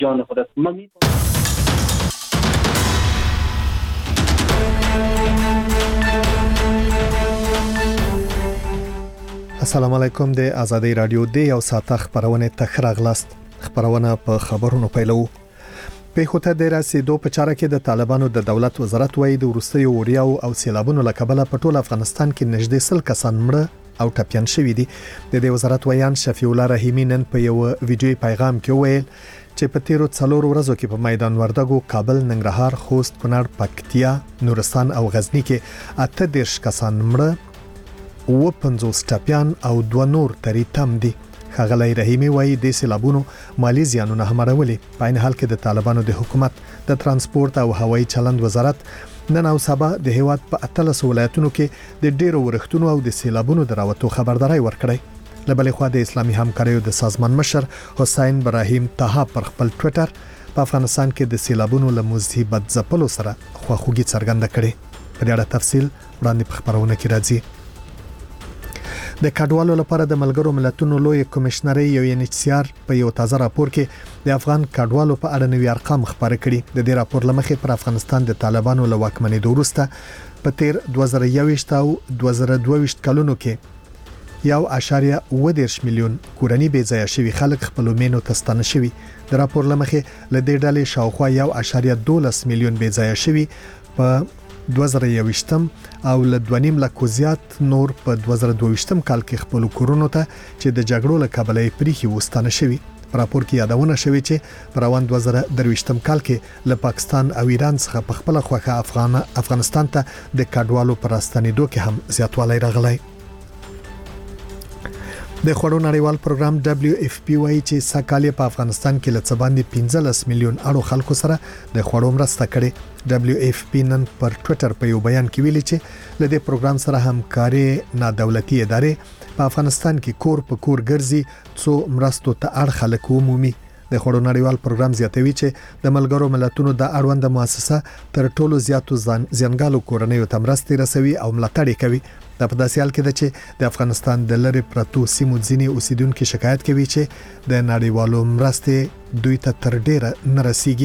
جان خودت. السلام علیکم. د آزادۍ رادیو د یو ساعت خبرونه تخراغلاست. خبرونه په خبرونو پیلو. په خوته د رسیدو په چاره کې د طالبانو د دولت وزارت وایي د وروستیو وریاو او سیلابونو لکبله په ټول افغانستان کې نږدې 100 کسان مړه او ټپيان شوي دي. د دې وزارت ویان شفیع الله رحیمی نن په یو ویډیوي پیغام کې ویل چې په تیرو 4 ورځو کې په میدان وردګو، کابل، ننګرهار، خوست، کونړ، پکتیا، نورستان او غزنی کې 38 کسان مړه او 50 ټپيان او 2 نور تری تم دي. خغلی رحیمی وایي د سیلابونو مالی زیانونه هم راولي. په عین حال کې د طالبانو د حکومت د ترانسپورت او هوایي چلند وزارت نن او سبا د هیواد په 13 ولایتونو کې د ډیرو ورښتونو او د سیلابونو دراوتو خبرداري ورکړي. لبلې خو د اسلامي همکاریو د سازمان مشر حسین ابراهیم طه پر خپل ټوئیټر په افغانستان کې د سیلابونو له مصیبت ځپلو سره خواخوږي څرګنده کړې. په دې اړه تفصیل وړاندې په خبرونه کې راځي. د کډوالو لپاره د ملګرو ملتونو لوی کمشنري UNHCR په یو تازه راپور کې د افغان کډوالو په اړه نوي ارقام خبرې کړي. د دې راپور لمخې پر افغانستان د طالبانو له واکمنۍ وروسته په تیر 2021 او 2022 کلونو کې 1.8 میلیون کورنۍ بې ځایه شوي خلک خپل مینو ته ستانه شوي. د راپور لمخې له دې ډلې شاوخوا 1.12 میلیون بې ځایه شوي په 2021 او له 2.5 لک زیات نور په 2022 کال کې خپل کورونو ته چې د جګړو له کبله پریخي وستانه شوي. راپور کې یادونه شوې چې په روان 2023 کال کې له پاکستان او ایران څخه په خپل خوخه افغانستان ته د کډوالو پر راستنېدو کې هم زیاتوالی راغلی. د خوړو نړیوال پروګرام WFP وايي چې سکهاله په افغانستان کې له څباندې 15 میلیون اړو خلکو سره د خوړو مرسته کړې. WFP نن پر ټوئیټر په یو بیان کې ویلي چې له دې پروګرام سره همکاري نادولتي ادارې په افغانستان کې کور په کور ګرځي څو مرستو ته اړ خلک ومومي. د خوړو نړیوال پروګرام زیاتوي چې د ملګرو ملتونو د اړوند مؤسسه تر ټولو زیاتو ځنګالو کورنیو ته مرستې رسوي او ملاتړ کوي. د په داسې حال کې ده چې د افغانستان د لری پرتو سیمو ځینی اوسیدونکو شکایت کوي چې د نړیوالو مرستې دوی ته تر ډیره نه رسیږي.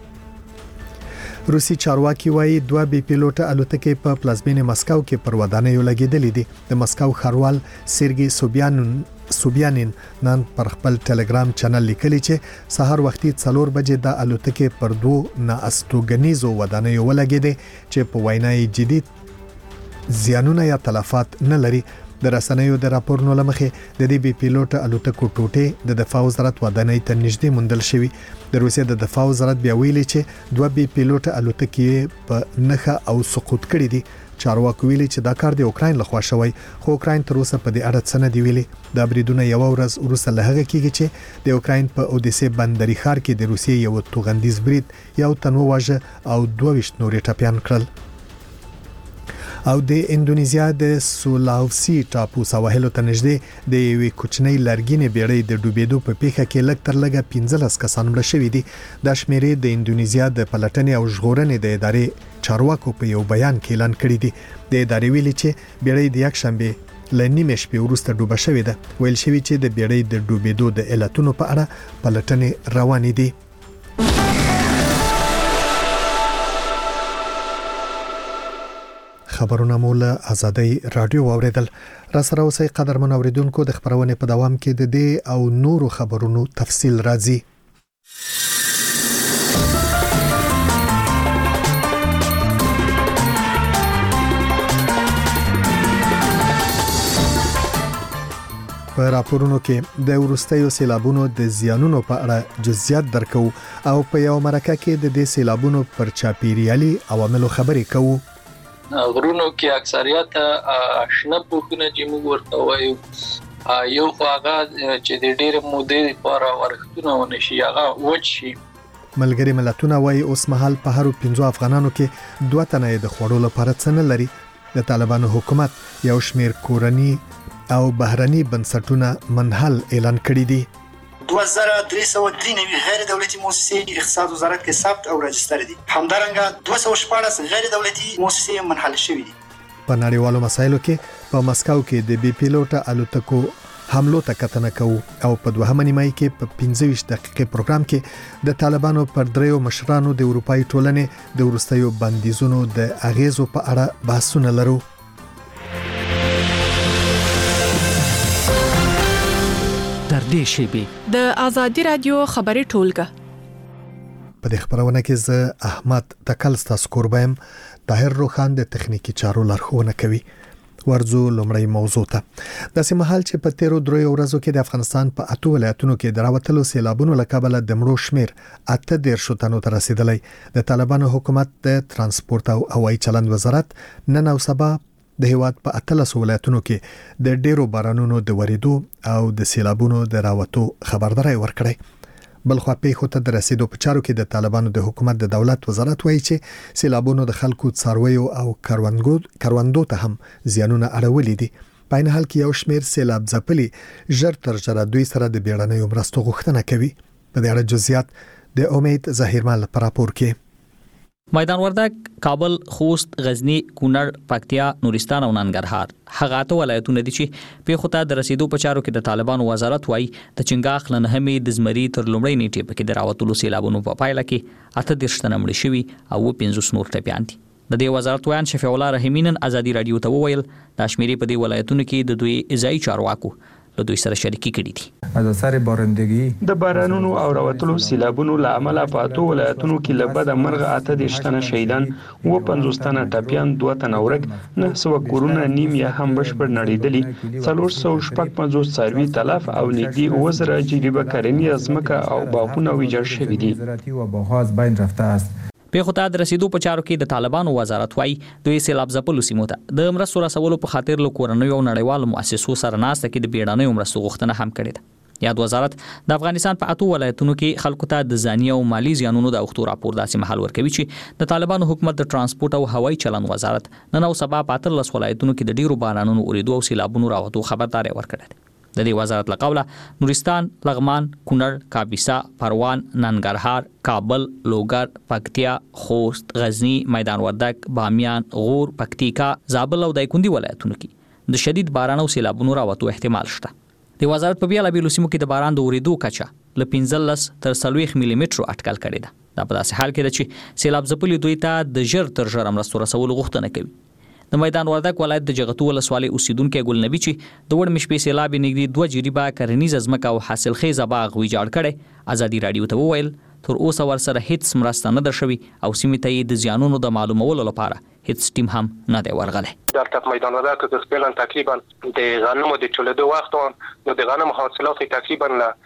روسي چارواکي وايي 2 بي پیلوټ الوتکې په پلازمینه مسکو کې پر ودانیو لګیدلې دي. د مسکو ښاروال سرګي سوبیانین نن پر خپل ټلګرام چینل لیکلی چې سحر وختي 4 بجې د الوتکې پر 2 ناستوګنیزو ودانیو ولګیدې چې په وینای جدید زیانونه یا تلفات نه لري. د رسنیو د راپورونو لمخې د دې بي پیلوټ الوتکو ټوټې د دفاع وزارت ودانۍ ته نږدې موندل شوی. د روسیې د دفاع وزارت بیا ویلي چې 2 بي پیلوټ الوتکې په نخه او سقوط کړي دي. چارواکو ویلي چې دا کار د اوکراین لخوا شوی، خو اوکراین تر اوسه په دې اړه څه نه دی ویلي. دا بریدونه یو ورځ وروسته له هغه کېږي چې د اوکراین په اودیسه بندري ښار کې د روسیې یو توغندیز برید یو تن وواژه او 22 نورې ټپيان کړل. او د اندونیزیا د سولاوسی ټاپو سواحلو ته نږدې د یوې کوچنۍ لرګینې بیړۍ د ډوبېدو په پیښه کې لږ تر لږه 15 کسان مړه شوي دي. دا شمیرې د اندونیزیا د پلټنې او ژغورنې د ادارې چارواکو په یو بیان کې اعلان کړی دی. د ادارې ویلي چې بیړۍ د یکشنبه له نیمه شپې وروسته ډوبه شوې ده. ویل شوی چې د بیړۍ د ډوبېدو د علتونو په اړه پلټنې روانې دي. خبرونه مول آزادۍ رادیو اوریدل. را سره اوسئ قدرمن اوریدونکو. د خبرونه په دوام کې د دې او نورو خبرونو تفصیل راځي. په راپورونو کې د ورستیو سیلابونو د زیانونو په اړه جزئیات درکو او په یو مرکه کې د دې سیلابونو پر چاپیریالي عواملو خبرې کوو. غرونو کې اکثریت شنه پوښونه چې موږ ورته وایو یو خواغه چې د ډېر مودې لپاره ورښتونه ونشي هغه وچی. ملګری ملتونه وايي اوس مهال په هر 15 افغانانو کې 2 تنه د خوړو لپاره څه نه لري. د طالبانو حکومت یو شمیر کورنی او بهرني بنسټونه منحل اعلان کړی دي. 2393 غیر دولتي مؤسسې اقتصاد وزارت کې ثبت او راجستر دي. همدارنګه 214 غیر دولتي مؤسسې منحل شوې دي. په نړیوالو مسایلو کې په مسکو کې د بي پیلوټ الوتکو حملو ته کتنه کوو او په دوهمه نیمایي کې په 15 دقیقې پروګرام کې د طالبانو پر دریو مشرانو د اروپאי ټولنې د ورستیو بندیزونو د اغیزو په اړه بحثونه لرو. تر دې شیبې د آزادي رادیو خبري ټولګه په دې خبرونه کې زه احمد تکل ستاسو کوربم طاهر روخان د تخنیکی چارو لارښوونه کوي. ورزو لومړی موضوع ته د سیمهال چې په 13 ورځو کې د افغانستان په 8 ولایتونو کې دراوتلو سیلابونو لکبل د مړو شمیر 18 تنو ته رسیدلی. د طالبانو حکومت د ترانسپورت او هوایي چلند وزارت نن او سبا د هیواد په 13 ولایتونو کې د ډیرو بارانونو د وریدو او د سیلابونو د راوتو خبرداري ورکړې. بلخوا پیښو ته د رسیدو په چارو کې د طالبانو د حکومت د دولت وزارت وایي چې سیلابونو د خلکو څارویو او کروندو ته هم زیانونه اړولې دي. په عین حال کې یو شمېر سیلاب ځپلي ژر تر ژره دوی سره د بیړنیو مرستو غوښتنه کوي. په دې اړه جزئیات د امید ظاهرمل پر راپور کې. میدان وردګ، کابل، خوست، غزنی، کونړ، پکتیا، نورستان او ننګرهار هغه ته ولایتونه دي چې پیښو ته د رسیدو په چارو کې د طالبانو وزارت وایي د چنګاخ لنهمې د زمري تر لومړۍ نیټې پکې د راوتلو سیلابونو په پایله کې 18 تنه مړه شوي او 50 نور ټپیان دي. د دې وزارت ویان شفیع الله رحیمین ازادي رادیو ته وویل د شمیرې په دې ولایتونو کې د دوی ځای چارواکو له دوی سره شریکي کړې دي. از اثر بارندگی د بارانونو او راوتلو سیلابونو له امله په 8 ولایتونو کې لبد مرغ 18 تنه شهیدان و 50 تنه ټپیان 2 تنه ورګ 900 کورونه نیم یا هم بشپړ نړیدلي 450 څاروي تلف او نږدې 2000 جریبه کرنی ازمکه او باغونه ویجاړ شوي دي. پیښو ته د رسیدو په چارو کې د طالبانو وزارت وایي دوی سیلاب ځپلو سیمو ته د مرستو رسولو په خاطر له کورنیو او نړیوالو مؤسسو سره ناسته کې د بیړنیو مرستو غوښتنه هم کړې ده. یاد وزارت د افغانستان په 8 ولایتونو کې خلکو ته د ځاني او مالی زیانونو د اوختو راپور داسې محل ورکوي چې د طالبانو حکومت د ترانسپورت او هوایي چلند وزارت نن او سبا په 13 ولایتونو کې د ډیرو بارانونو اوریدو او سیلابونو راوتو خبرداري ورکړه. د دې وزارت له قوله نورستان، لغمان، کونړ، کاپیسا، پروان، ننګرهار، کابل، لوګر، پکتیا، خوست، غزنی، میدان وردګ، بامیان، غور، پکتیکا، زابل او دایکندي ولایتونو کې د شدید باران او سیلابونو راوتو احتمال شته. د وزارت په بیلابیلو سیمو کې د باران د اوریدو کچه له 15 تر 40 ملي مترو اټکل کړې ده. دا په داسې حال کې ده چې سیلاب ځپلي دوی ته د ژر تر ژره مرستو رسولو غوښتنه کوي. د میدان وردګ ولایت د جغتو ولسوالۍ اوسیدونکو ګل نبی چې د وړ مشپې سیلاب نږدې 2 جریبه کرنیز ازمکه او حاصلخیزه باغ ویجاړ کړي. ازادي رادیو ته وویل تر اوسه ورسره هیڅ مرسته نه درشوي او سیمې ته د زیانونو د معلومولو لپاره هیڅ ټیم هم نه دی ورغلی. در میدان وردګ که فعلا تقریبا د غنمو د ټولېدو وخت نو د غنمو حاصلات تقریبا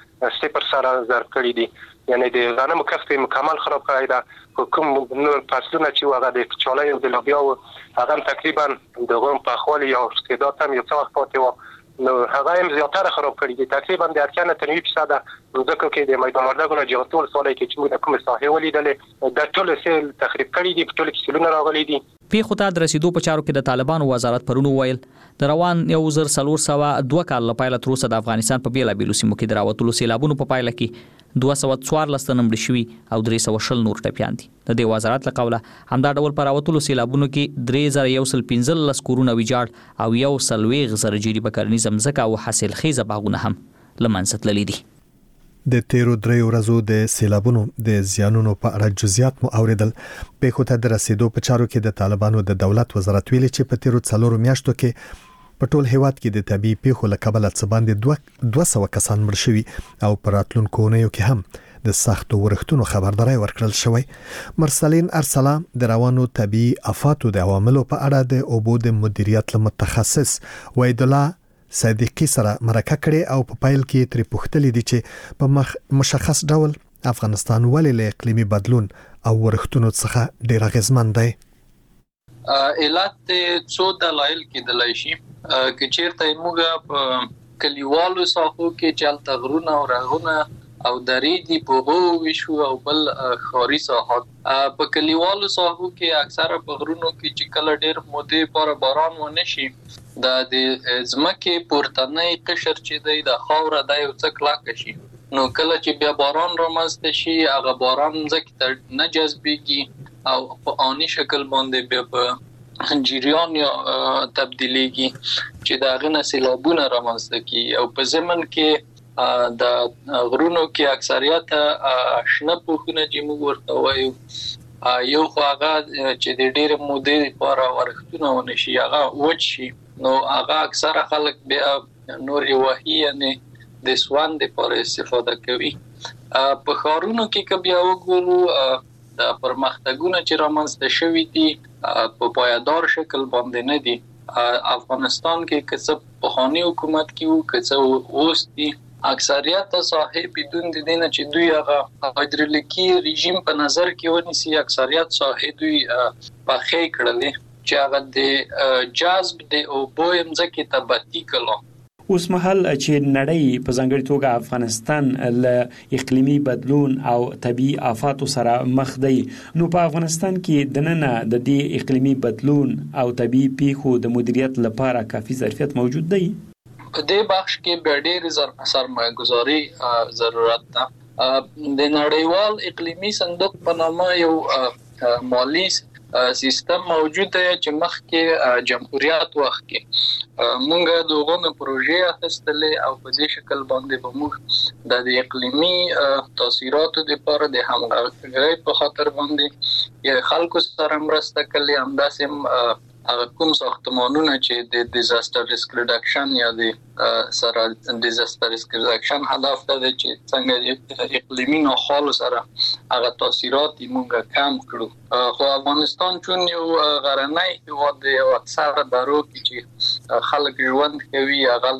0 سره ضرب کړي دي. یعنی د غنمو کښت مکمل خراب کړی ده. کوم فصلونه چې هغه د چالای او د لوبیا هغه تقریبا د غوم په خولي او استعداد هم یو څه وخت پاتې و نو هغه هم زیاتره خراب کړی دي. تقریبا د ارکان تر 20% ځکه کې د میدان وردګ نه جغتو ولسوالۍ کې چې موږ کوم ساحه ولیدلې د ټول سیل تخریب کړی دي. په ټول کې سیلونه راغلي دي. پیښو ته د رسیدو په چارو کې د طالبانو وزارت پرونو ویل د روان 1402 کال لپاره تر اوسه د افغانستان په بیلابیلو سیمو کې دراوتلو سیلابونو په پایله کې 214 تنه مړه شوي او 320 نور ټپیان دي. د دې وزارت له قوله همدا ډول پر راوتلو سیلابونو کې 3115 کورونه ویجاړ او 1.0 جریبه کرنیز ځمکه او حاصلخیزه باغونه هم له منځه تللي دي. د 13 ورځو د سیلابونو د زیانونو په اړه جزئیات مو اوریدل. پیښو ته د رسیدو په چارو کې د طالبانو د دولت وزارت ویلي چې په 13 میاشتو کې په ټول هیواد کې د طبي پیښو له کبله څه باندې 200 کسان مړ شوي او په راتلونکو اونیو کې هم د سختو ورښتونو خبرداري ورکړل شوی. مرسلین ارسلا د روانو طبي آفاتو د عواملو په اړه د اوبو د مدیریت متخصص وحید الله صدیقی سره مرکه کړې او په پایل کې ترې پوښتلې دي چې په مشخص ډول افغانستان ولې له اقلیمي بدلون او ورښتونو څخه ډېر اغېزمن دی. علت څو دلایل کېدلای شي چې چیرته موږ په کلیوالو ساحو کې چلته غرونه او رغونه او درې دی په وشو او بل خاري ساحات په کلیوالو ساحو کې اکثره په غرونو کې چې کله ډېر مودې پر باران ونه شي د ځمکې پورتنۍ قشر چې دی د خاوره د یو څه کلک شي نو کله چې بیا باران رامنځته شي هغه باران ځکه نه جذبېږي او په آنی شکل باندې بیا په جریان یا تبدیلیږي چې دا غنه سیلابونه رامنځته کی او په زمن کې د غرونو کې اکثریت شنه پوښونه چې موږ ورته وایو یو هغه چې د ډېر مودې لپاره ورختونه ونشي هغه وچی نو هغه اکثره خلک بیا نور وحی یعنی د سوان د پر استفاده کوي په خارونو کې کبیا وګورو د پرمختګونو چې رامنځته شوي دي په پایدار شکل باندې نه دي افغانستان کې کڅ په خاني حکومت کې وو کڅ اوس دي اکثریت ساحې بدون د دینه چې دوی هغه هایدرولیکي رژیم په نظر کې ونیسي اکثریت ساحې دوی په خې کړلې چې هغه د جذب د اوبو مځکه تبتی کړو اوس مهال چې نړۍ په ځانګړي توګه افغانستان له اقلیمي بدلون او طبيعي آفاتو سره مخ دی نو په افغانستان کې د نن د دې اقلیمي بدلون او طبيعي پیښو د مدیریت لپاره کافي ظرفیت موجود دی په دې بخش کې به ډېر سرمایه‌ګذاري ضرورت ده د نړیوال اقلیمي صندوق په نامه یو مالی سیستم موجود دی چې مخکې جمهوریت وخت کې مونږه دغه پروژې اخیستلې او په دې شکل باندې به موږ د اقلیمي تاثیراتو لپاره د همغږۍ په خاطر باندې یا خلکو سره مرسته کوي همداسې کوم ساختمانونه چې د ډیزاستر ریسک ریډکشن یا د سره ډیزاستر ریسک ریډکشن هدف ده چې څنګه اقلیمي ناخوالو سره هغه تاثیرات موږ کم کړو خو افغانستان چون یو غرنی هیواد دی او اکثره درو کې چې خلک ژوند کوي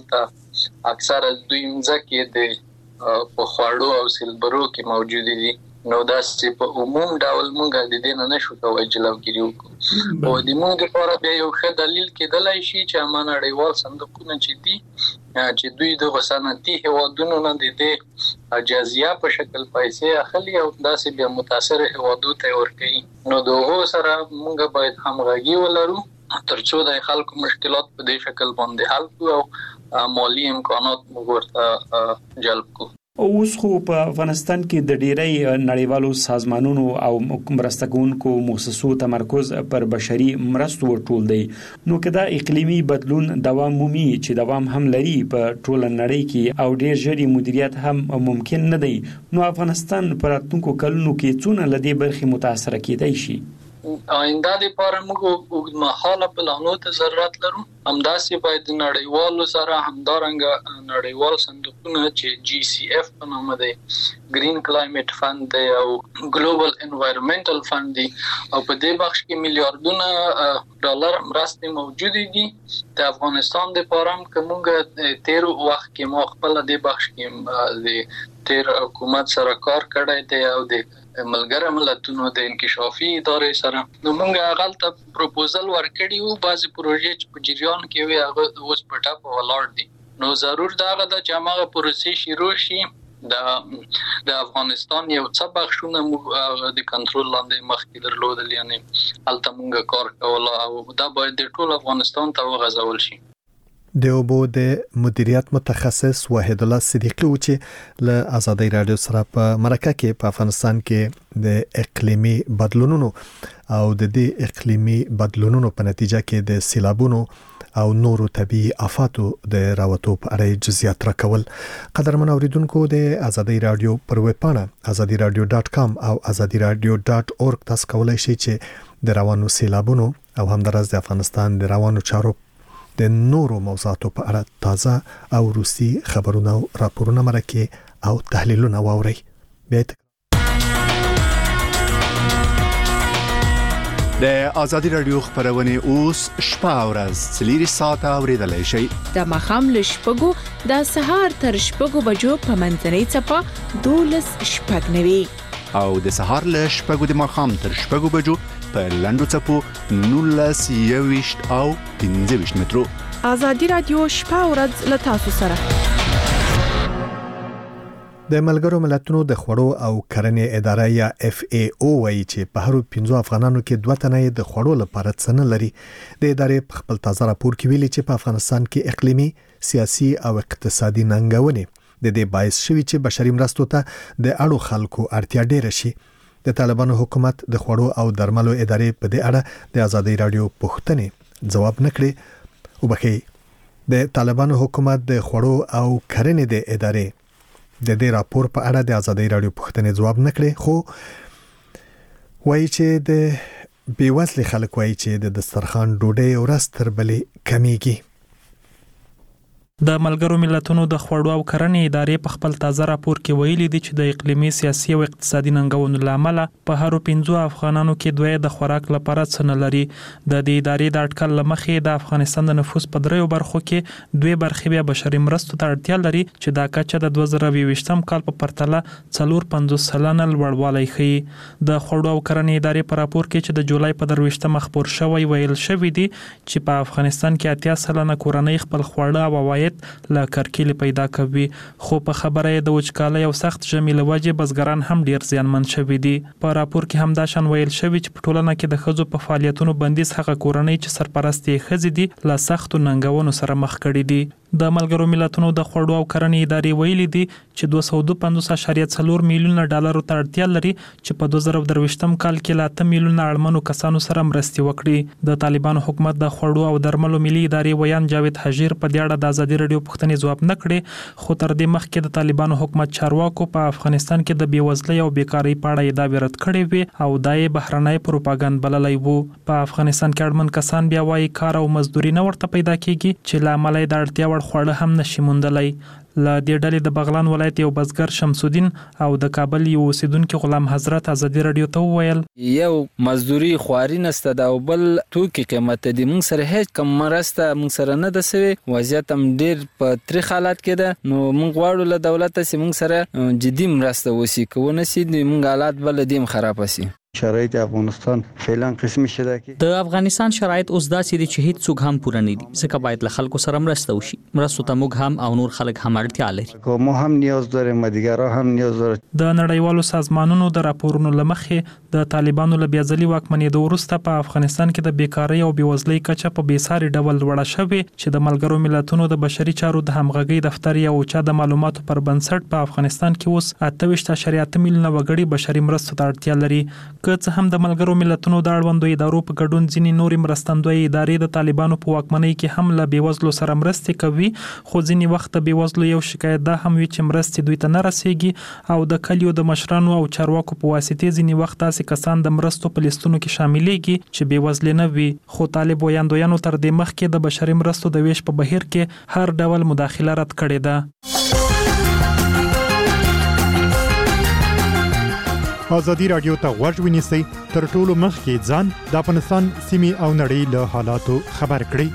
هغه اکثره دوی مځکه د په خواړو او سیلبرو کې موجود دي نو دا چې په عموم ډول مونږ د دې نه نشو کوی جلوګیری وکړو او د مونږ لپاره به یو ښه دلیل کېدلای شي چې امانه نړیوال صندوقونه چې دي چې دوی د صنعتي هیوادونو نه د دې جزیه په شکل پیسې اخلي او داسې بیا متاثر هیوادو ته ورکوي نو دغه سره مونږ باید همغږي ولرو ترڅو د خلکو مشکلات په دې شکل باندې حل کړو او مالی امکانات موږ ورته جلب کړو اوس خو په افغانستان کې د ډیری نړیوالو سازمانونو او مرسته کوونکو مؤسسو تمرکز پر بشري مرستو ورټول دی نو کدا اقلیمي بدلون دوام مومي چې دوام هم لري په ټول نړۍ کې او ډیر ژر مدیریت هم ممکن نه دی نو افغانستان پر راتلونکو کلونو کې څونه لدی برخي متاثر کېدای شي آینده لپاره موږ اوږدمهاله پلانونو ته ضرورت لرو همداسې باید نړیوالو سره همدارنګه نړیوال صندوقونه چې جی سی اف په نامه دی گرین کلایمټ فند دی او ګلوبل انوایرنمنټل فند دی او په دې بخش کې میلیارډونه ډالر مرستې موجود دي د افغانستان لپاره هم کومه تیر وخت کې مو خپل دې بخش کې د تیر حکومت سره کار کړی دی او د ملګری ملتونو د انکشافي ادارې سره نو موږ هغه ته پروپوزل ورکړی وو بعضی پروژې چې په جریان کې وي هغه اوس په ټاپ ولاړ دي نو ضرور دا غدا چې هغه پروسې شروع شي د افغانستان یو څه بخښونه موږ د کنټرول لاندې مخکې درلودل یعنی الته موږ کار کوله او دا باید د ټول افغانستان ته وغځول شي د اوبو د مدیریت متخصص وحید الله صدیقی و چې له آزادۍ رادیو سره په مرکه کې په افغانستان کې د اقلیمي بدلونونو او د دې اقلیمي بدلونونو په نتیجه کې د سیلابونو او نورو طبيعي آفاتو د راوتو په اړه جزئیات راکول قدرمن اوریدونکو د آزادۍ رادیو پر ویب پاڼه azadiradio.com او azadiradio.org تاسو کولای شئ چې د روانو سیلابونو او همدارس د افغانستان د روانو چارو د نورو موضوعاتو په اړه تازه او روسي خبرونه او راپورونه مرکه او تحلیلونه واورئ. د آزادی رادیو خبرونه اوس شپه او ورځ 3 ساعته اوریدلای شئ. د مخام لشپګو د سهار تر شپګو بجو په منځنۍ چپه 12 شپږ او د سهار لشپګو د مخام تر شپګو بجو په لندو چپو 19 او 15 مترو. آزادی رادیو شپه او ورځ له تاسو سره. د ملګرو ملتونو د خوړو او کرنې اداره یا FAO وایي چې په هر 15 افغانانو کې 2 تنه د خوړو لپاره څه نه لري. د ادارې په خپل تازه راپور کې ویلي چې په افغانستان کې اقلیمي، سیاسي او اقتصادي ننګونې د دې باعث شوي چې بشري مرستو ته د اړو خلکو اړتیا ډېره شي. د طالبانو حکومت د خوړو او درملو ادارې په دې اړه د ازادي رادیو پوښتنې جواب نکړي. وبخي د طالبانو حکومت د خوړو او کرنې د ادارې د دې راپور په اړه د ازادي رادیو پوښتنې جواب نکړي، خو وایي چې د بیوزلي خلک وایي چې د دسترخوان ډوډۍ ورځ تر بلې کمیږي. د ملګرو ملتونو د خوړو او کرنې ادارې په خپل تازه راپور کې ویلي دي چې د اقلیمي سیاسي او اقتصادي ننګونو لامل په هر 5 افغانانو کې دوی د خوراک لپاره څه نه لري. د دې ادارې د اټکل لمخې د افغانستان د نفوس په 3 برخو کې 2 برخې بیا بشري مرستو ته اړتیا لري چې دا کچه د 2020 کال په پرتله 450 سلنه لوړوالی ښيي. د خوړو او کرنې ادارې په راپور کې چې د جولای په 23 خبر شوی ویل شوی دی چې په افغانستان کې 80 سلنه کورنۍ خپل خواړه او عواید له کرکیلې پیدا کوي، خو په خبره د وچکالۍ او سخت ژمي له وجې بزګران هم ډیر زیانمن شوي دي. په راپور کې هم دا شان ویل شوی چې په ټولنه کې د ښځو په فعالیتونو بندیز هغه کورنۍ چې سرپرست یې ښځې دي له سختو ننګونو سره مخ کړي دي. د ملګرو ملتونو د خوړو او کرنې ادارې ویلي دي چې 252.4 میلیونه ډالر ته اړتیا لري چې په 2023 کال کې له 8 میلیونه اړمنو کسانو سره مرستې وکړي. د طالبانو حکومت د خوړو او درملو ملي ادارې ویان جاوید حجیر په دې اړه د ازادي رادیو پوښتنې جواب نه کړي، خو تر دې مخکې د طالبانو حکومت چارواکو په افغانستان کې د بیوزلۍ او بیکاری په اړه ادعا رد کړې وي او دا یې بهرنۍ پروپاګاندا بللی وو. په افغانستان کې اړمن کسان بیا وايي کار او مزدوري نه ورته پیدا کیږي چې له امله د اړتیا وړ خوړه هم نشي موندلای. له دې ډلې د بغلان ولایت یو بزګر شمس الدین او د کابل یو اوسیدونکو غلام حضرت ازادي رادیو ته وویل یو مزدوري خواري نسته دا او بل توکي قیمت دي، موږ سره هیڅ کم مرسته موږ سره نه ده سوي، وضعیت هم ډیر په تریخ حالات کې ده. نو موږ غواړو له دولت سره موږ سره جدي مرسته وشي، کو نه سي موږ حالات بل دیم خراب شي. شرایط افغانستان فعلا قسمي شته کې د افغانستان شرایط اوس داسې دي چې هیڅ څوک هم پوره نه دي، ځکه باید له خلکو سره مرسته وشي. مرستو ته موږ هم او نور خلک هم اړتیا لري، کوم هم نیاز داریم، مدیګرا هم نیاز داره. د نړیوالو سازمانونو د راپورونو لمخې د طالبانو له بیازلي واکمنېدو وروسته په افغانستان کې د بیکاری او بیوزلۍ کچه په بیساري ډول لوړه شوې چې د ملګرو ملتونو د بشري چارو د همغږۍ دفتر یا اوچا د معلوماتو پر بنسټ په افغانستان کې اوس 28.8 میلیونه وګړي بشري مرستو ته اړتیا لري. که څه هم د ملګرو ملتونو د اړوندو ادارو په ګډون ځینې نورې مرستندوی ادارې د طالبانو په واکمنۍ کې هم له بیوزلو سره مرستې کوي، خو ځینې وخت د بیوزلو یو شکایت دا هم وي چې مرستې دوی ته نه رسیږي او د کلیو د مشرانو او چارواکو په واسطه ځینې وخت تاسې کسان د مرستو په لیستونو کې شاملېږي چې بیوزل نه وي. خو طالب ویاندویانو تر دې مخکې د بشري مرستو د ویش په بهیر کې هر ډول مداخله رد کړې ده. ازادي رادیو ته غوږ ونیسئ، تر ټولو مخکې ځان د افغانستان سیمې او نړۍ له حالاتو خبر کړئ.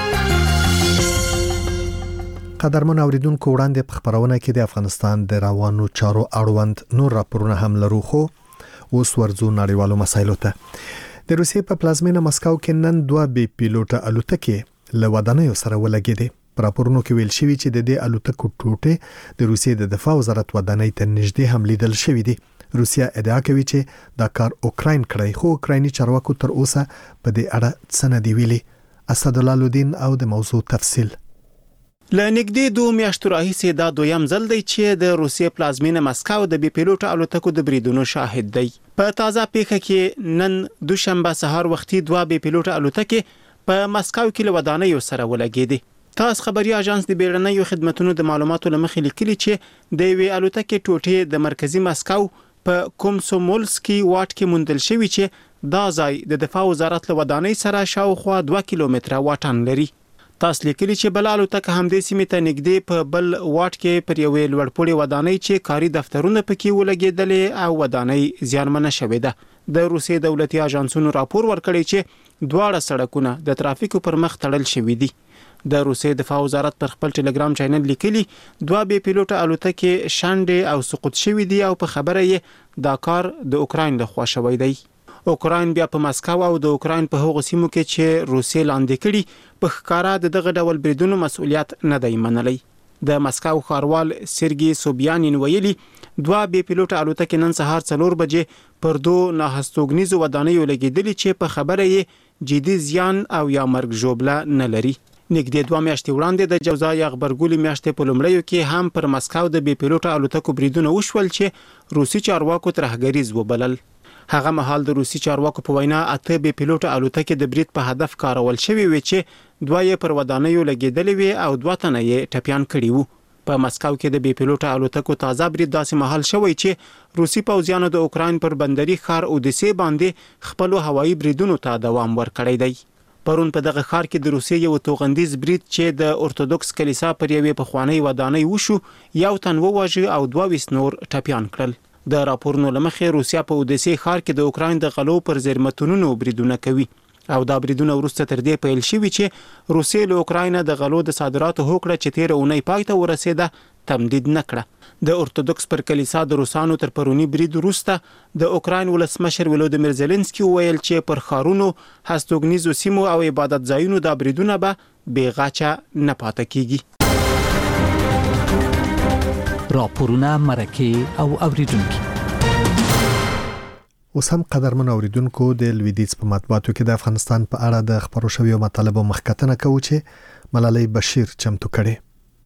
قدرمن اوریدونکو، وړاندې په خبرونه کې د افغانستان د روانو چارو اړوند نور راپورونه هم لرو، خو اوس ورځو نړیوالو مسایلو ته. د روسیې په پلازمینه مسکو کې نن 2 بي پیلوټه الوتکې له ودانیو سره ولګېدې. په راپورونو کې ویل شوی چې د دې الوتکو ټوټې د روسیې د دفاع وزارت ودانۍ ته نږدې هم لیدل شوې دي. روسیا ادعا کوي چې دا کار اوکراین کړی، خو اوکرایني چارواکو تر اوسه په دې اړه څه نه دی ویلي. اسدالله لودین او د موضوع تفصیل. لنګدې 2 میاشتو راهیسې دا دویم ځل دی چې د روسیې پلازمینه مسکو د بي پیلوټ الوتکو د بریدونو شاهد دی. په تازه پیښه کې نن دوشنبه سهار وختي 2 بي پیلوټ الوتکې په مسکو کې له ودانیو سره ولګېدې. تاس خبري اژانس د بیړنیو خدماتو د معلوماتو لمخې لیکلي چې د وی الوتکې ټوټې د مرکزی مسکو په کومسومولسکي واټ کې موندل شوی چې دا ځای د دفاع وزارت له ودانۍ سره شاوخوا 2 کیلومتره واټن لري. تاسو لیکلي چې بل الوتکه همدې سیمې ته نږدې په بل واټ کې پر یوې لوړپوړي ودانۍ چې کاري دفترونه پکې ولګېدلې او ودانۍ زیانمنه شوې ده. د روسیې دولتي اژانسونو راپور ورکړی چې دواړه سړکونه د ترافیکو پر مخ تړل شوي دي. د روسیې دفاع وزارت پر خپل ټلګرام چینل لیکلي 2 بي پیلوټه الوتکې شانډې او سقوط شوې دي او په خبره یې دا کار د اوکراین لخوا شوی دی. اوکراین بیا په مسکو او د اوکراین په هغو سیمو کې چې روسیې لاندې کړي په ښکارا دغه ډول بریدونو مسؤلیت نه دی منلی. د مسکو ښاروال سرګي سوبیانین ویلي 2 بي پیلوټه الوتکې نن سهار 4 بجې پر 2 ناهستوګنیزو ودانیو لګېدلې چې په خبره یې جدي زیان او یا مرګ ژوبله نه لري. نږدې 2 میاشتې وړاندې د جوزای خبرګولي میاشتې په لومړیو کې هم پر مسکو د بي پیلوټه الوتکو بریدونه وشول چې روسي چارواکو ترهګریز وبلل. هغه مهال د روسي چارواکو په وینا 8 بې پیلوټه الوتکې د برید په هدف کارول شوې وي چې 2 یې پر ودانیو لګیدلې وي او 2 تنه یې ټپيان کړي وو. په مسکو کې د بې پیلوټه الوتکو تازه برید داسې مهال شوی چې روسي پوځیانو د اوکراین پر بندري ښار اودیسه باندې خپل هوایي بریدونو ته دوام ورکړی دی. پرون په دغه ښار کې د روسیې یو توغندیز برید چې د اورتودوکس کلیسا پر یوې پخوانی ودانۍ وشو، یو تن وواژه او 22 نور ټپيان کړل. د راپورونو لمخې روسیا په اودیسه ښار کې د اوکراین د غلو پر زیرمتونونو بریدونه کوي او دا بریدونه وروسته تر دې پیل شوي چې روسیې له اوکراین د غلو د صادراتو هوکړه چې تیر اونۍ پای ته ورسېده تمدید نکړه. د اورتودوکس پر کلیسا د روسانو تر پرونی برید وروسته د اوکراین ولسمشر ولودیمیر زيلنسکي ویل چې پر خارونو، هستوګنیزو سیمو او عبادت ځایونو د بریدونه به بې غاچه نه پاتې کیږي. راپورونه مرکه او اوریدونکو. اوس هم قدرمن اوریدونکو د لویدیز په مطبوعاتو کې د افغانستان په اړه د خبرو شویو مطالبو مخکتنه کوي چې ملالۍ بشیر چمتو کړي.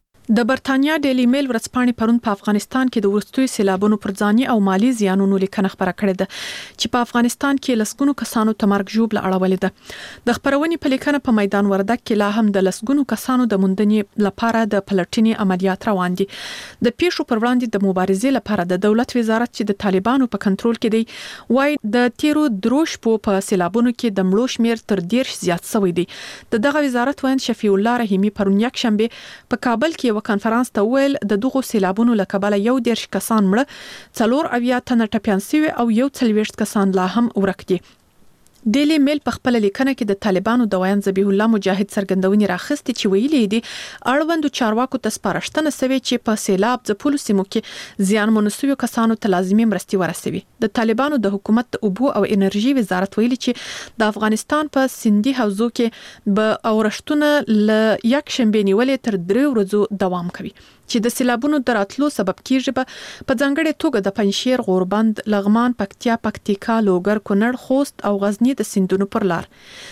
د برتانیا ډیلی میل ورځپاڼې پرون په افغانستان کې د وروستیو سیلابونو پر ځاني او مالی زیانونو لیکنه خبره کړې ده چې په افغانستان کې لسګونو کسانو ته مرګ ژوبله اړولې ده. د خبرونې په لیکنه په میدان وردګ کې لا هم د لسګونو کسانو د موندنې لپاره د پلټنې عملیات روان دي. د پیښو پر وړاندې د مبارزې لپاره د دولت وزارت چې د طالبانو په کنټرول کې دی وايي د تیرو دروش په سیلابونو کې د مړو شمیر تر 10 زیات شوی دی. دغه وزارت وایي شفیع الله رحیمی پرون یک شنبه په کابل کې یو کانفرنس ته ویل د دغو سیلابونو له کبله 11 کسان مړه، 4 تنه ټپيان شوي او 40 کسان لا هم ورک دي. ډیلی میل په خپل لیکنه کې د طالبانو د ویان ذبیح الله مجاهد څرګندونې راخستې چې ویلي دي اړوندو چارواکو ته سپارښتنه شوې چې په سیلاب ځپلو سیمو کې زیانمن شویو کسانو ته لازمي مرستې ورسوي. د طالبانو د حکومت د اوبو او انرژي وزارت ویلي چې د افغانستان په سندي حوزو کې به اورښتونه ل یک شنبه نیولې تر 3 ورځې دوام کوي چې د سیلابونو دراتلو سبب کیږي. په ځانګړي توګه د پنځشیر، غوربند، لغمان، پکتیا، پکتیکا، لوګر، کونړ، خوست او غزنی د سیندونو پر لار.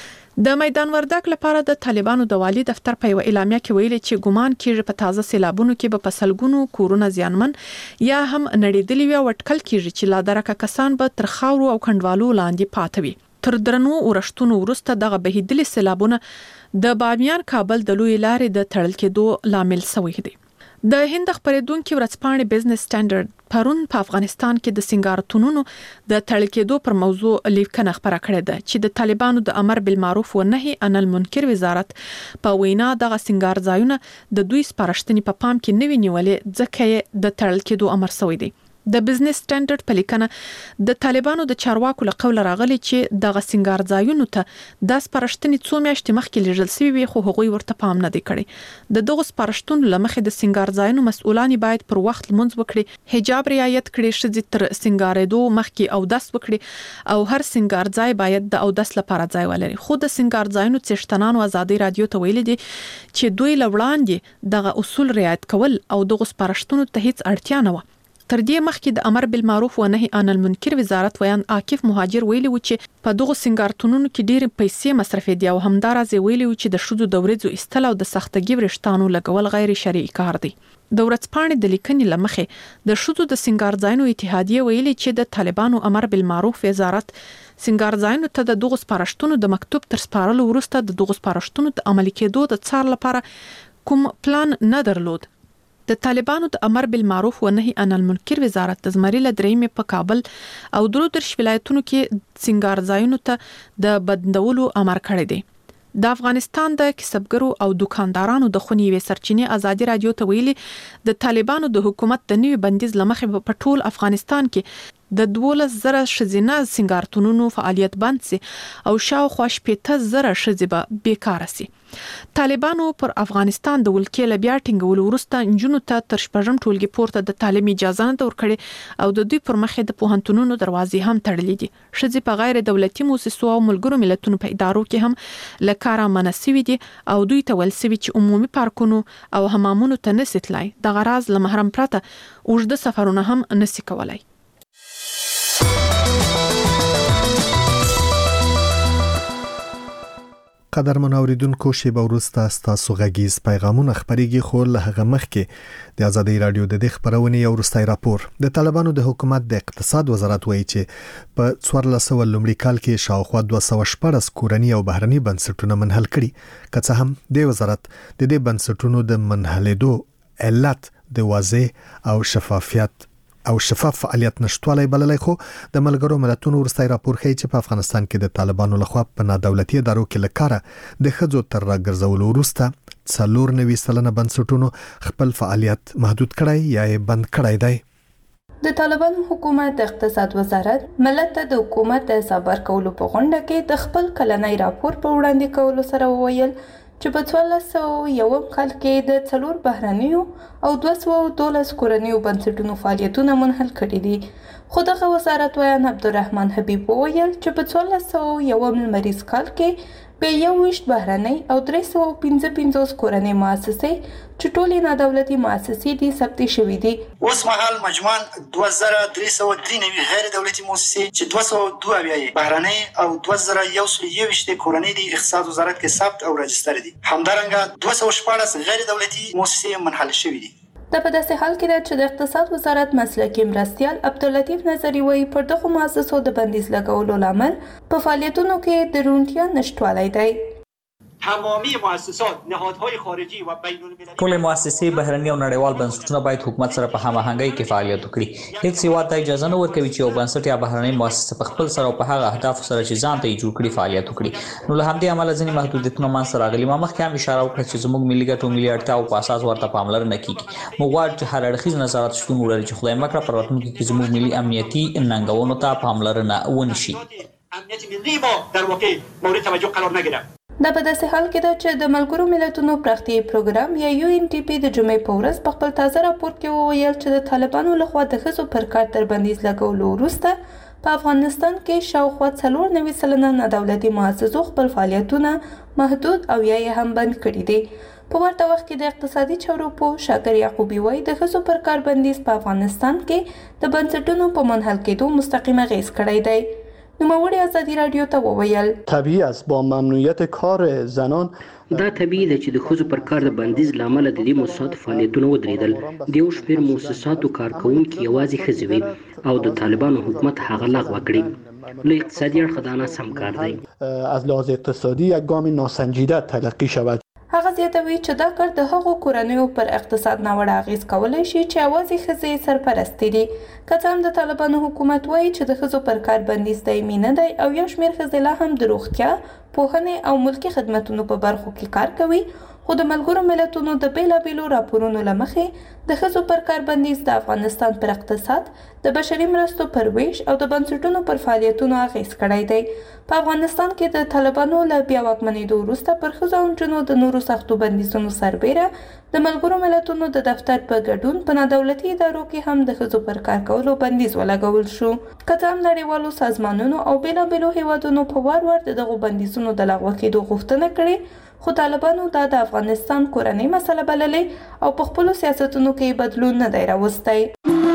د میدان وردګ لپاره د طالبانو د والی دفتر په یو اعلامیه کې ویلي چې ګومان کیږي په تازه سیلابونو کې به فصلګونو کورونه زیانمن یا هم نړیدلي وي او اټکل کیږي چې لا درکه کسان به تر خاورو او کندوالو لاندې پاتې وي. تر درنو ورښتونو وروسته دغه بهیدلي سیلابونه د بامیان کابل د لوی لارې د تړل کېدو لامل شوی دی. د هند خبرېدونکو ورځپاڼې بزنس سټانډرډ پرون په افغانستان کې د سنگارتونونو د تړل کېدو پر موضوع لیکنه خبره کړې ده چې د طالبانو د امر بالمعروف و نهي عن المنکر وزارت په وینا دغه سنگار ځایونه د دوی سپارښتنې په پام کې نه وي نیولې ځکه د تړل کېدو امر شوی دی. د بزنس سټانډرډ په لیکنه د طالبانو د چارواکو له قوله راغلي چې دغه سنگار ځایونو ته د سپارښتنې 2 میاشتې مخکې لیږل شوی وي خو هغوی ورته پام نه دی کړی. د دغه سپارښتنو لمخې د سنگار ځایونو مسؤلان باید پر وخت لمونځ وکړي، حجاب رعایت کړي، شذ تر سنگارېدو مخکې او داس وکړي او هر سنگار ځای باید د او داس لپاره ځای ولري. خو د سنگار ځایونو څښتنانو ازادي رادیو ته ویلي دي چې دوی لوړاندې دغه اصول رعایت کول او دغه سپارښتنو ته هیڅ اړتیا نه و. تر دې مخکې د امر بالمعروف و نهي عن المنکر وزارت ویان عاکف مهاجر ویلي و چې په دغه سنگارتونونو کې ډېر پیسې مصرفې دي او همدارز ویلي و چې د شذو د ورځو استل او د سختګي ورشتانو لګول غیر شرعي کار دی. د ورځپاڼې د لیکنې لمخې د شذو د سنگار ځایونو اتحادیه ویلي چې د طالبانو امر بالمعروف وزارت سنگار ځایونو ته د دغه سپارښتنو د مکتوب تر سپارلو وروسته د دغه سپارښتنو د عملي کېدو د څار لپاره کوم پلان نه درلود. د طالبانو د امر بالمعروف و نهي عن المنکر وزارت د زمري له درېمې په کابل او درو درش ولایتونو کې سنگار ځایونو ته د بندولو امر کړی دی. د افغانستان د کسبګرو او دکاندارانو د خونی وی سرچینې ازادي رادیو ته ویلي د طالبانو د حکومت د نوي بندیز لمخې په ټول افغانستان کې د 12,000 شزینه سنگارتونونو فعالیت بند سي او شاوخوا 15,000 شزې به بیکاره سي. طالبانو پر افغانستان د ولکې له بیا ټینګولو وروسته انجونو ته تر شپږم ټولګي پورته د تعلیم اجازه نه ورکړي او د دوی پر مخې د پوهنتونونو دروازې هم تړلې دي. شزې په غیر دولتي مؤسسو او ملګرو ملتونو په ادارو کې هم لکاره منسوي دي او دوی ته ولسوي چې عمومي پارکونو او حمامونو ته نسیتلای د غراز له محرم پرته اوږده سفرونه هم نسی کولای. قدرمن اوریدونکو شیبه وروسته ستاسو غږیز پیغامونه خبريږي خو له هغه مخکې د ازادي رادیو د خبرونې یو وروستي راپور د طالبانو د حکومت د اقتصاد وزارت وایي چې په 1400 لومړي کال کې شاوخوا 214 کورنی او بهرني بنسټونه منحل کړي که څه هم د وزارت د دې بنسټونو د منحلېدو علت د واضح او شفاف فعالیت نشټوالي بللای خو د ملګرو ملتونو ورستای راپور ښیي چې په افغانستان کې د طالبانو لخوا په نادولتي ادارو کې لکاره د خځو تر راګرځولو وروسته 94% بنسټونو خپل فعالیت محدود کړی یا بند کړی دی. د طالبانو حکومت د اقتصاد وزارت ملت ته د حکومت د حساب ورکولو په غونډه کې د خپل کلنۍ راپور په وړاندې کولو سره وویل چې په 1401 کال کې د 4 بهرنیو او 212 کورنیو بنسټونو فعالیتونه منحل کړي دي. خو دغه وزارت وایي عبدالرحمن حبیب وویل چې په 1401 لمریز کال کې به 21 بهرنۍ او 355 کورنۍ مؤسسې چې ټولې نادولتي مؤسسې دي ثبت شوې دي. اوس مهال مجموعاً 2393 غیر دولتي مؤسسې چې 202 بهرنۍ او 2121 کورنۍ د اقتصاد وزارت کې ثبت او راجستر دي. همدارنګه 214 غیر دولتي مؤسسې منحل شوې دي. دا په داسې حال کې ده چې د اقتصاد وزارت مسلکي مرستیال عبداللطیف نظری وایي پر دغه مؤسسو د بندیز لګولو لامل په فعالیتونو کې د روڼتیا نشټوالی دی. تمامی مؤسسات نهادهای خارجی و بین المللی ټول مؤسسې بهرني او نړیوال بنسټونه باید حکومت سره په هماهنګۍ کې فعالیت وکړي. هیڅ هیواد ته اجازه نه ورکوي چې یو بنسټ یا بهرني مؤسسه په خپل سره او په هغه اهداف سره چې ځان ته یې جوړ کړي فعالیت وکړي. نو له همدې امله ځینې محدودیتونه منځته راغلي. ما مخکې هم اشاره وکړه چې زموږ ملي ګټو ملي اړتیاو په اساس ورته پاملرنه کیږي. موږ غواړو چې هر اړخیز نظارت شتون ولري چې خدای مکړه په راتلونکي کې زموږ ملي امنیتي ننګونو ته پاملرنه ونشي. امنیت ملی ما در واقع مورد توجه قرار نگیره. دا په داسې حال کې ده چې د ملګرو ملتونو پراختیایي پروګرام یا UNDP د جمعې په ورځ په خپل تازه راپور کې وویل چې د طالبانو لخوا د ښځو پر کار تر بندیز لګولو وروسته په افغانستان کې شاوخوا 94% نادولتي مؤسسو خپل فعالیتونه محدود او یا یې هم بند کړي دي. په ورته وخت کې د اقتصادي چارو پوه شاکر یعقوبي وایي د ښځو پر کار بندیز په افغانستان کې د بنسټونو په منحل کېدو مستقیم اغیز کړی دی. نوموړي ازادي رادیو ته وویل طبیعي است با ممنوعیت کار زنان دا طبیعي ده چې د ښځو پر کار د بندیز لامل د دې مؤسساتو فعالیتونه ودرېدل. د یو شمېر مؤسساتو کارکونکي یوازې ښځې وي او د طالبانو حکومت هغه لغوه کړي. له اقتصادي اړخه دا ناسم کار دی. از لحاظ اقتصادی یک گام ناسنجیده تلقی شود. هغه زیاتوي چې دا کار د هغو کورنیو پر اقتصاد ناوړه اغیز کولی شي چې یوازې ښځې سرپرستې دي. که څه هم د طالبانو حکومت وایي چې د ښځو پر کار بندیز دایمي نه دی او یو شمېر ښځې لا هم د روغتیا، پوهنې او ملکي خدمتونو په برخو کې کار کوي، خو د ملګرو ملتونو د بیلابیلو راپورونو له مخې د ښځو پر کار بندیز د افغانستان پر اقتصاد، د بشري مرستو پر ویش او د بنسټونو پر فعالیتونو اغیز کړی دی. په افغانستان کې د طالبانو له بیا واکمنېدو وروسته پر ښځو او نجونو د نورو سختو بندیزونو سربیره د ملګرو ملتونو د دفتر په ګډون په نادولتي ادارو کې هم د ښځو پر کار کولو بندیز ولګول شو. که څه هم نړیوالو سازمانونو او بیلابیلو هیوادونو په وار وار د دغو بندیزونو د لغوه کېدو غوښتنه کړې، خو طالبانو دا د افغانستان کورنۍ مسله بللې او په خپلو سیاستونو کې بدلون نه دی راوستی.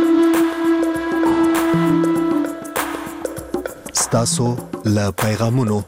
ستاسو له پیغامونو.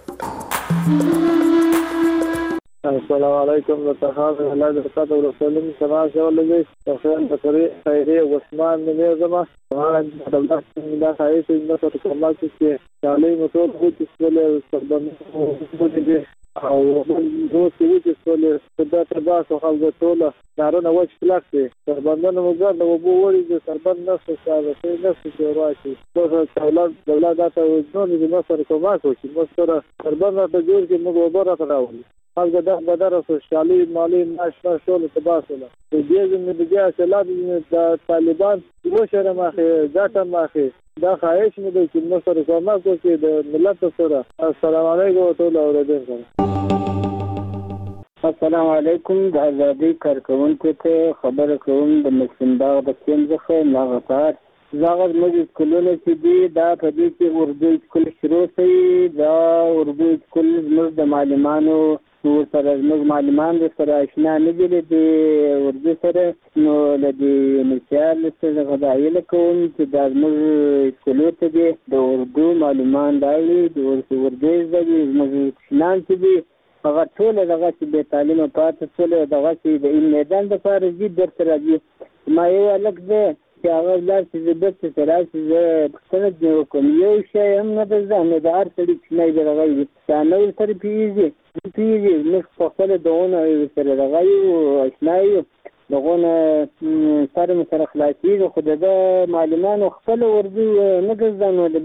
السلام علیکم لطفاً الله دې تاسو ورسولم سما شولې تخیل بصری خیری عثمان نمیزما وانا دولت دا خایي چې نو څه کومه چې چالي موټر خو چې څه د او دوی چې څول د تاسو خلک ټول کارونه وښ پلاکتي سربندانو موږ د وبو وړي د سربند نفس سره چې راځي څو دولت دا ته نو د مصر کومه کوي مصر سربند ته جوړ کې موږ وبره راوړي هغه د بدر سوشالي مالی ناشنا شول تباسله د دې زموږ د اصلاح د طالبان مشر ماخه ځاته ماخه دا خواهش مې دی چې موږ سره کومه کوي د ملت سره. السلام علیکم ټول اوریدونکو. السلام علیکم. د ازادي کارکونکو ته خبره کوم د مسلم باغ د کیندخه نغفار زاغر مجلس کلونه چې دی دا په دې کې اردو سکول شروع شي. دا اردو سکول زموږ د معلمانو سره زموږ معلمان سره آشنا نه دي د اردو سره، نو له دې مثال سره غواړم کوم چې دا زموږ سکول ته دی د اردو معلمان دی د اردو زده زموږ شنان چې دی هغه ټول دغه چې به تعلیم پاتې ټول دغه چې د علم میدان د فارغ دي درته راځي ما یو الګ ده چې هغه لار چې د بس سره چې پښتنه دی کوم یو شی هم نه د ځانه د هر څړي چې نه دی راغلی دا نو سره پیږي نو په خپل دونه سره راغلی او اشنایو دغه سره خلاصي خو د معلوماتو خپل ورځي نه ګرځانو